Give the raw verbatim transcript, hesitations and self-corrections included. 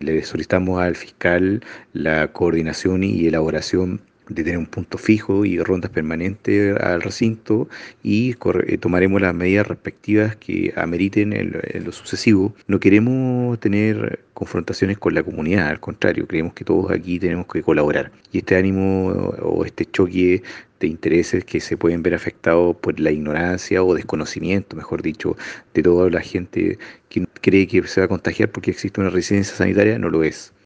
Le solicitamos al fiscal la coordinación y elaboración de tener un punto fijo y rondas permanentes al recinto y corre- eh, tomaremos las medidas respectivas que ameriten en, lo en lo sucesivo. No queremos tener confrontaciones con la comunidad, al contrario, creemos que todos aquí tenemos que colaborar. Y este ánimo o este choque de intereses que se pueden ver afectados por la ignorancia o desconocimiento, mejor dicho, de toda la gente que cree que se va a contagiar porque existe una residencia sanitaria, no lo es.